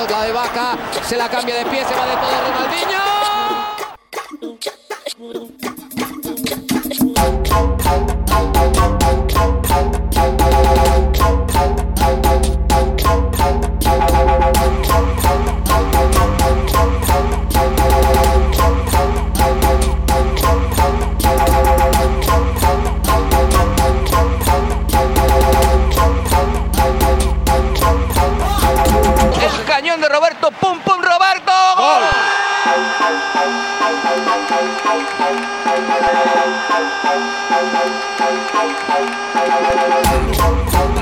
Marcos, la de Vaca, se la cambia de pie, se va de todo Ronaldinho. El cañón de Roberto, pum pum Roberto. ¡Gol! ¡Gol!